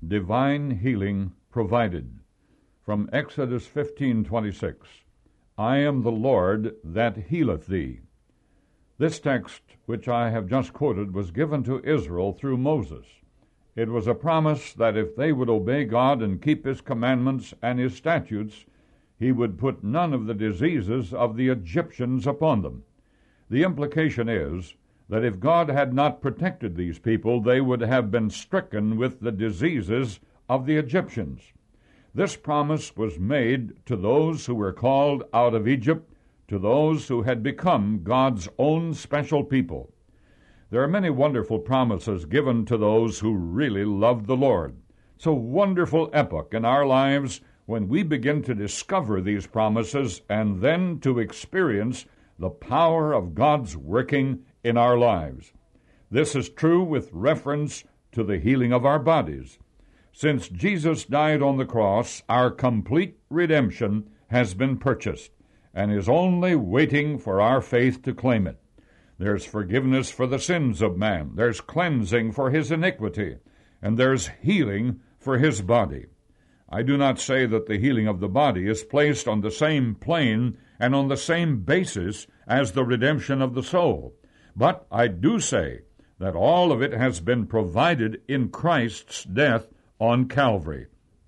divine healing provided. From Exodus 15:26, I am the Lord that healeth thee. This text, which I have just quoted, was given to Israel through Moses. It was a promise that if they would obey God and keep His commandments and His statutes, He would put none of the diseases of the Egyptians upon them. The implication is that if God had not protected these people, they would have been stricken with the diseases of the Egyptians. This promise was made to those who were called out of Egypt, to those who had become God's own special people. There are many wonderful promises given to those who really love the Lord. It's a wonderful epoch in our lives when we begin to discover these promises and then to experience the power of God's working in our lives. This is true with reference to the healing of our bodies. Since Jesus died on the cross, our complete redemption has been purchased and is only waiting for our faith to claim it. There's forgiveness for the sins of man, there's cleansing for his iniquity, and there's healing for his body. I do not say that the healing of the body is placed on the same plane and on the same basis as the redemption of the soul, but I do say that all of it has been provided in Christ's death on Calvary.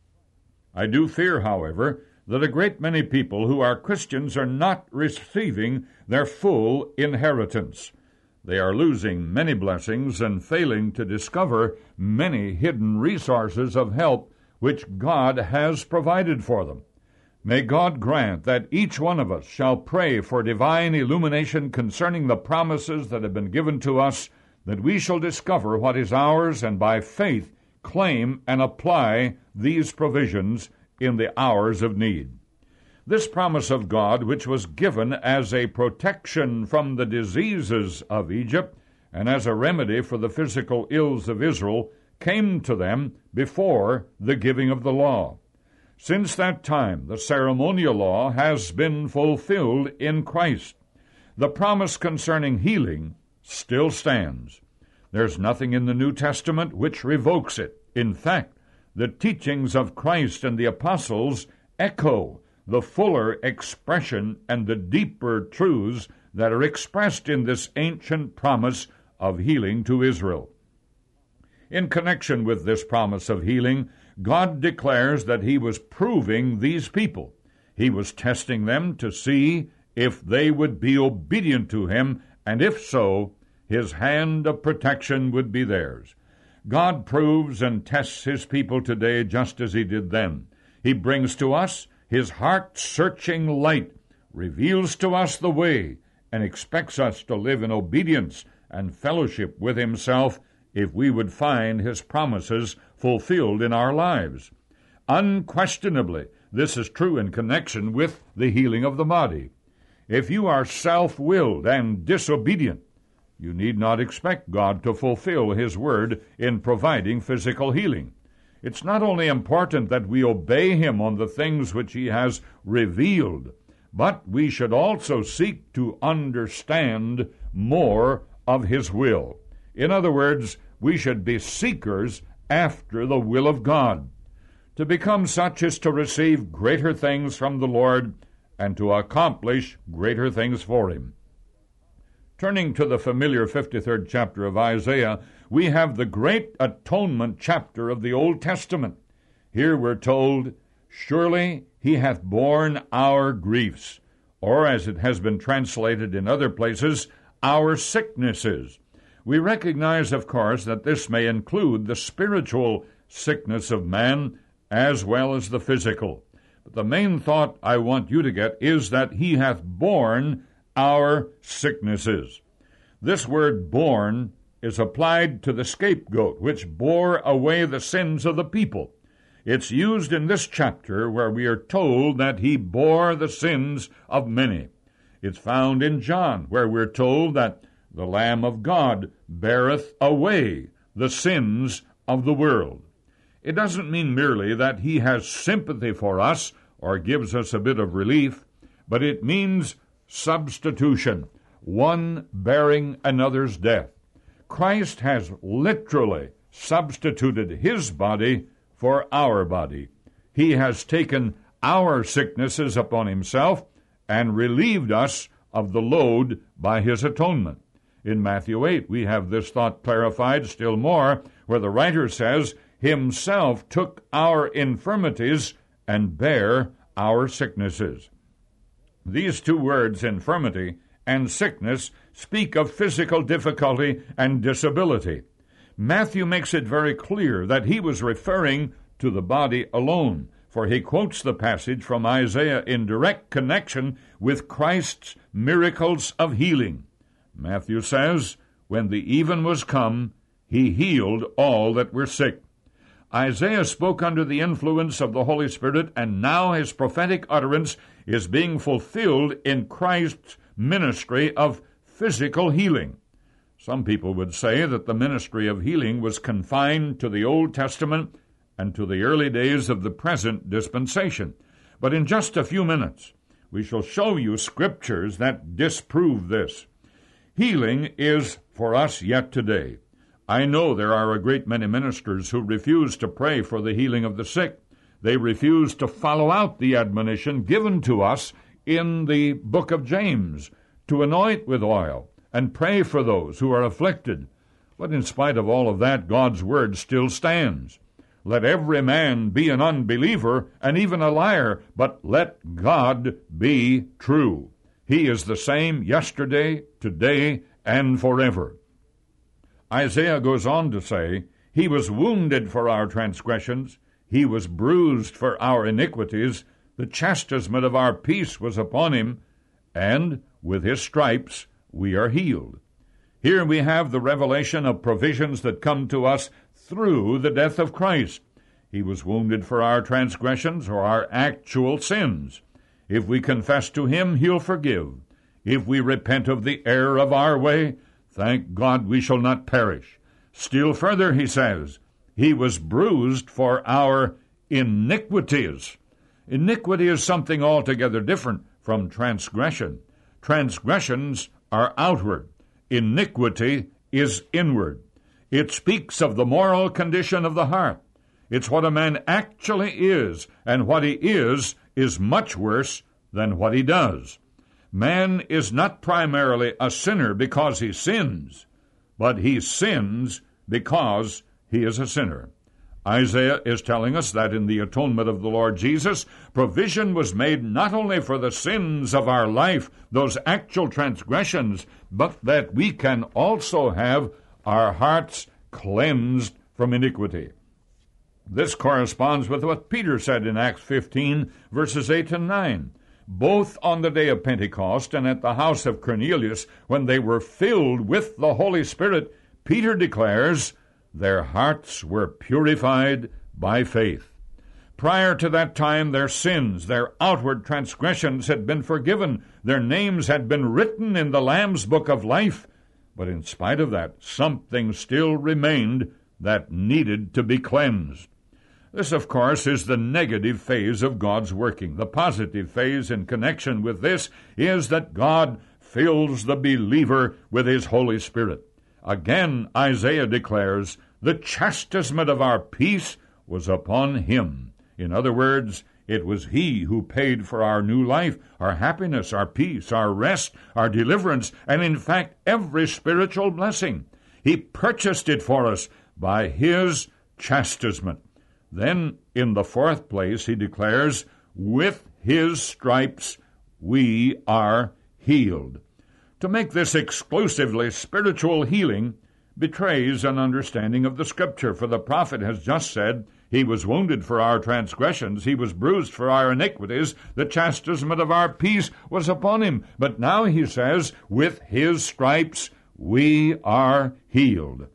I do fear, however, that a great many people who are Christians are not receiving their full inheritance. They are losing many blessings and failing to discover many hidden resources of help which God has provided for them. May God grant that each one of us shall pray for divine illumination concerning the promises that have been given to us, that we shall discover what is ours and by faith claim and apply these provisions in the hours of need. This promise of God, which was given as a protection from the diseases of Egypt and as a remedy for the physical ills of Israel, came to them before the giving of the law. Since that time, the ceremonial law has been fulfilled in Christ. The promise concerning healing still stands. There's nothing in the New Testament which revokes it. In fact, the teachings of Christ and the apostles echo the fuller expression and the deeper truths that are expressed in this ancient promise of healing to Israel. In connection with this promise of healing, God declares that He was proving these people. He was testing them to see if they would be obedient to Him, and if so, His hand of protection would be theirs. God proves and tests His people today just as He did then. He brings to us His heart-searching light, reveals to us the way, and expects us to live in obedience and fellowship with Himself if we would find His promises fulfilled in our lives. Unquestionably, this is true in connection with the healing of the body. If you are self-willed and disobedient, you need not expect God to fulfill His word in providing physical healing. It's not only important that we obey Him on the things which He has revealed, but we should also seek to understand more of His will. In other words, we should be seekers after the will of God. To become such is to receive greater things from the Lord and to accomplish greater things for Him. Turning to the familiar 53rd chapter of Isaiah, we have the great atonement chapter of the Old Testament. Here we're told, "Surely He hath borne our griefs," or as it has been translated in other places, our sicknesses. We recognize, of course, that this may include the spiritual sickness of man as well as the physical. But the main thought I want you to get is that He hath borne our sicknesses. This word borne is applied to the scapegoat, which bore away the sins of the people. It's used in this chapter where we are told that He bore the sins of many. It's found in John, where we're told that the Lamb of God beareth away the sins of the world. It doesn't mean merely that He has sympathy for us or gives us a bit of relief, but it means substitution, one bearing another's death. Christ has literally substituted His body for our body. He has taken our sicknesses upon himself and relieved us of the load by his atonement. In Matthew 8, we have this thought clarified still more, where the writer says, himself took our infirmities and bare our sicknesses. These two words, infirmity and sickness, speak of physical difficulty and disability. Matthew makes it very clear that he was referring to the body alone, for he quotes the passage from Isaiah in direct connection with Christ's miracles of healing. Matthew says, when the even was come, he healed all that were sick. Isaiah spoke under the influence of the Holy Spirit, and now his prophetic utterance is being fulfilled in Christ's ministry of physical healing. Some people would say that the ministry of healing was confined to the Old Testament and to the early days of the present dispensation. But in just a few minutes, we shall show you scriptures that disprove this. Healing is for us yet today. I know there are a great many ministers who refuse to pray for the healing of the sick. They refuse to follow out the admonition given to us in the book of James, to anoint with oil and pray for those who are afflicted. But in spite of all of that, God's word still stands. Let every man be an unbeliever and even a liar, but let God be true. He is the same yesterday, today, and forever. Isaiah goes on to say, he was wounded for our transgressions, he was bruised for our iniquities, the chastisement of our peace was upon him, and with his stripes we are healed. Here we have the revelation of provisions that come to us through the death of Christ. He was wounded for our transgressions or our actual sins. If we confess to him, he'll forgive. If we repent of the error of our way, thank God we shall not perish. Still further, he says, he was bruised for our iniquities. Iniquity is something altogether different from transgression. Transgressions are outward. Iniquity is inward. It speaks of the moral condition of the heart. It's what a man actually is, and what he is much worse than what he does. Man is not primarily a sinner because he sins, but he sins because he is a sinner. Isaiah is telling us that in the atonement of the Lord Jesus, provision was made not only for the sins of our life, those actual transgressions, but that we can also have our hearts cleansed from iniquity. This corresponds with what Peter said in Acts 15, verses 8 and 9. Both on the day of Pentecost and at the house of Cornelius, when they were filled with the Holy Spirit, Peter declares, their hearts were purified by faith. Prior to that time, their sins, their outward transgressions had been forgiven. Their names had been written in the Lamb's book of life. But in spite of that, something still remained that needed to be cleansed. This, of course, is the negative phase of God's working. The positive phase in connection with this is that God fills the believer with his Holy Spirit. Again, Isaiah declares, the chastisement of our peace was upon him. In other words, it was he who paid for our new life, our happiness, our peace, our rest, our deliverance, and in fact, every spiritual blessing. He purchased it for us by his chastisement. Then, in the fourth place, he declares, with his stripes we are healed. To make this exclusively spiritual healing betrays an understanding of the Scripture, for the prophet has just said, he was wounded for our transgressions, he was bruised for our iniquities, the chastisement of our peace was upon him. But now he says, with his stripes we are healed.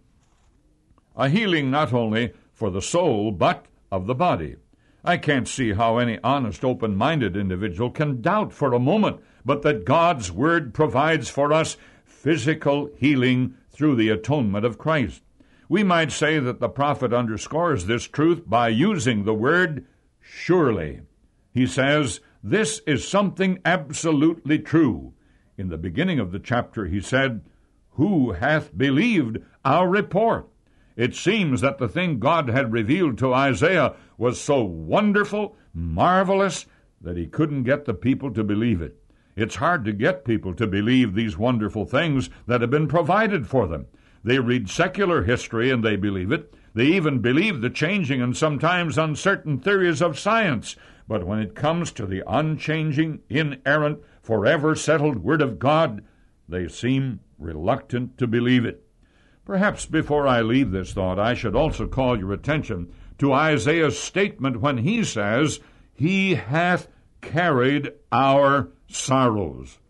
A healing not only for the soul, but of the body. I can't see how any honest, open-minded individual can doubt for a moment but that God's Word provides for us physical healing through the atonement of Christ. We might say that the prophet underscores this truth by using the word surely. He says, this is something absolutely true. In the beginning of the chapter he said, who hath believed our report? It seems that the thing God had revealed to Isaiah was so wonderful, marvelous, that he couldn't get the people to believe it. It's hard to get people to believe these wonderful things that have been provided for them. They read secular history and they believe it. They even believe the changing and sometimes uncertain theories of science. But when it comes to the unchanging, inerrant, forever settled Word of God, they seem reluctant to believe it. Perhaps before I leave this thought, I should also call your attention to Isaiah's statement when he says, "He hath carried our sorrows."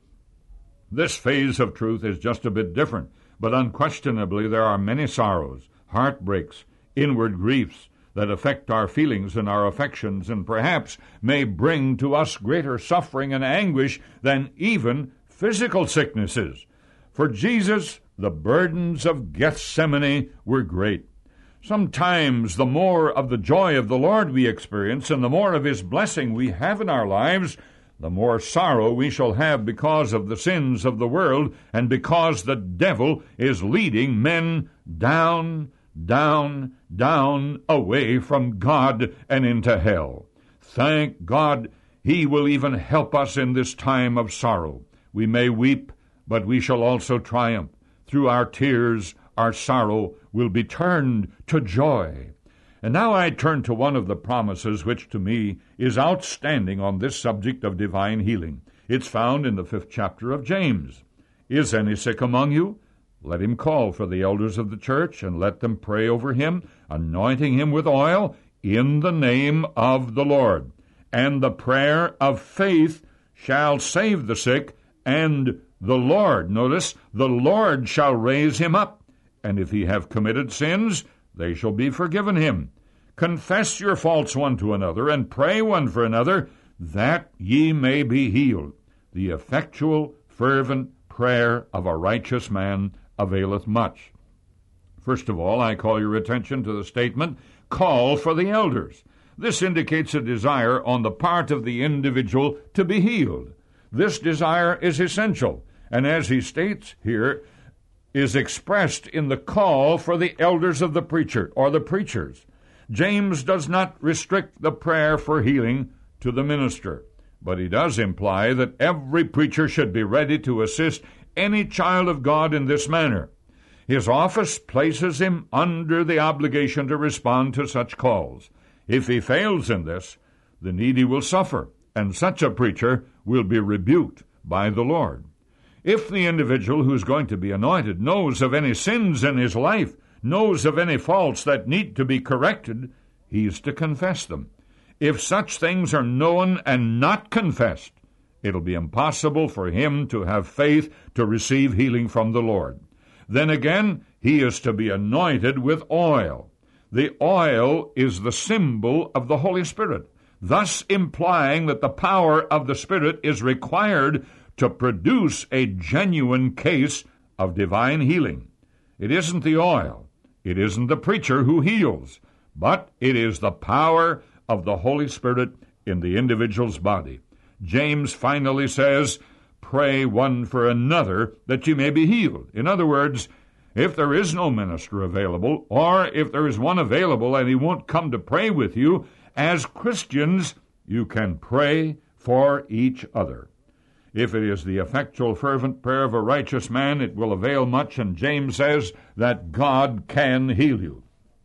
This phase of truth is just a bit different, but unquestionably there are many sorrows, heartbreaks, inward griefs that affect our feelings and our affections, and perhaps may bring to us greater suffering and anguish than even physical sicknesses. For Jesus, the burdens of Gethsemane were great. Sometimes the more of the joy of the Lord we experience and the more of His blessing we have in our lives, the more sorrow we shall have because of the sins of the world and because the devil is leading men down, down, down, away from God and into hell. Thank God, He will even help us in this time of sorrow. We may weep, but we shall also triumph. Through our tears, our sorrow will be turned to joy. And now I turn to one of the promises which to me is outstanding on this subject of divine healing. It's found in the 5th chapter of James. "Is any sick among you? Let him call for the elders of the church, and let them pray over him, anointing him with oil in the name of the Lord. And the prayer of faith shall save the sick, and the Lord," notice, "the Lord shall raise him up. And if he have committed sins, they shall be forgiven him. Confess your faults one to another, and pray one for another, that ye may be healed. The effectual, fervent prayer of a righteous man availeth much." First of all, I call your attention to the statement, "Call for the elders." This indicates a desire on the part of the individual to be healed. This desire is essential, and as he states here, is expressed in the call for the elders of the preacher, or the preachers. James does not restrict the prayer for healing to the minister, but he does imply that every preacher should be ready to assist any child of God in this manner. His office places him under the obligation to respond to such calls. If he fails in this, the needy will suffer, and such a preacher will be rebuked by the Lord. If the individual who is going to be anointed knows of any sins in his life, knows of any faults that need to be corrected, he is to confess them. If such things are known and not confessed, it'll be impossible for him to have faith to receive healing from the Lord. Then again, he is to be anointed with oil. The oil is the symbol of the Holy Spirit, thus implying that the power of the Spirit is required to produce a genuine case of divine healing. It isn't the oil, it isn't the preacher who heals, but it is the power of the Holy Spirit in the individual's body. James finally says, "Pray one for another that you may be healed." In other words, if there is no minister available, or if there is one available and he won't come to pray with you, as Christians, you can pray for each other. If it is the effectual, fervent prayer of a righteous man, it will avail much, and James says that God can heal you.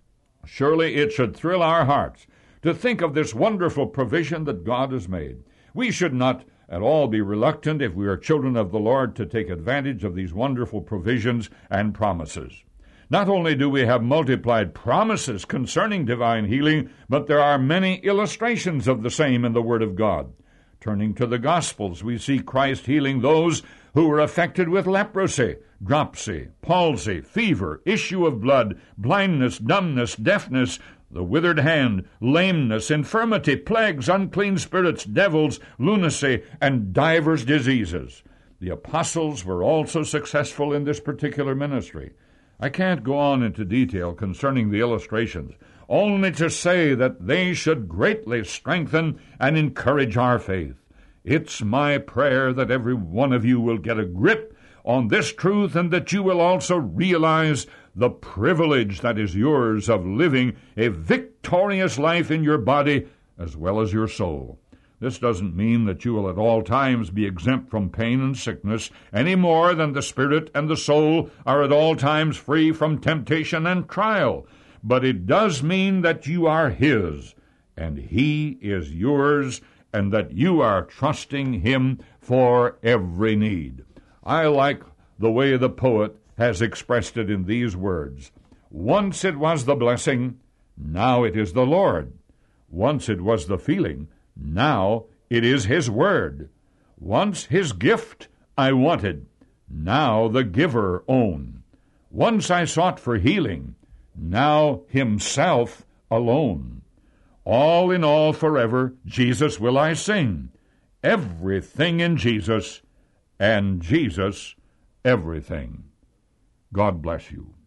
Surely it should thrill our hearts to think of this wonderful provision that God has made. We should not at all be reluctant, if we are children of the Lord, to take advantage of these wonderful provisions and promises. Not only do we have multiplied promises concerning divine healing, but there are many illustrations of the same in the Word of God. Turning to the Gospels, we see Christ healing those who were affected with leprosy, dropsy, palsy, fever, issue of blood, blindness, dumbness, deafness, the withered hand, lameness, infirmity, plagues, unclean spirits, devils, lunacy, and divers diseases. The apostles were also successful in this particular ministry. I can't go on into detail concerning the illustrations, only to say that they should greatly strengthen and encourage our faith. It's my prayer that every one of you will get a grip on this truth and that you will also realize the privilege that is yours of living a victorious life in your body as well as your soul. This doesn't mean that you will at all times be exempt from pain and sickness, any more than the spirit and the soul are at all times free from temptation and trial. But it does mean that you are His, and He is yours, and that you are trusting Him for every need. I like the way the poet has expressed it in these words. Once it was the blessing, now it is the Lord. Once it was the feeling, now it is His word. Once His gift I wanted, now the giver own. Once I sought for healing, now Himself alone. All in all forever, Jesus will I sing. Everything in Jesus, and Jesus everything. God bless you.